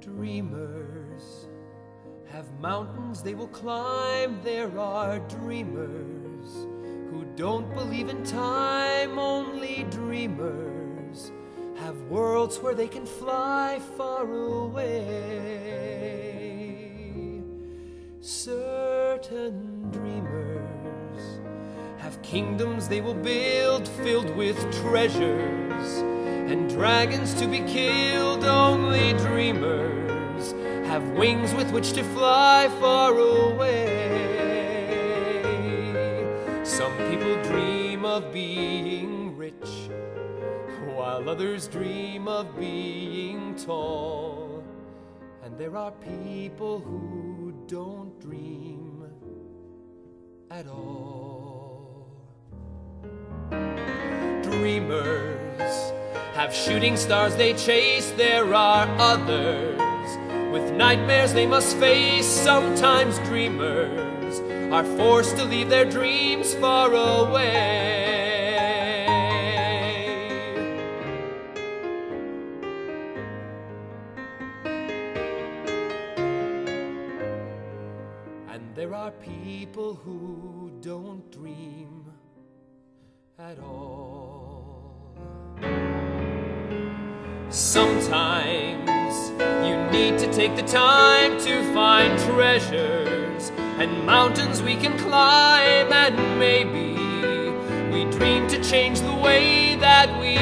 Dreamers have mountains they will climb. There are dreamers who don't believe in time. Only dreamers have worlds where they can fly far away. Certain dreamers have kingdoms they will build, filled with treasures and dragons to be killed. Only dreamers have wings with which to fly far away. Some people dream of being rich, while others dream of being tall. And there are people who don't dream at all. Dreamers have shooting stars they chase. There are others with nightmares they must face. Sometimes dreamers are forced to leave their dreams far away. And there are people who don't dream at all. Sometimes you need to take the time to find treasures and mountains we can climb. And maybe we dream to change the way that we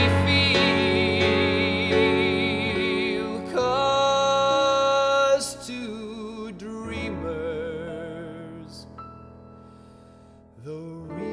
feel. 'Cause to dreamers, the real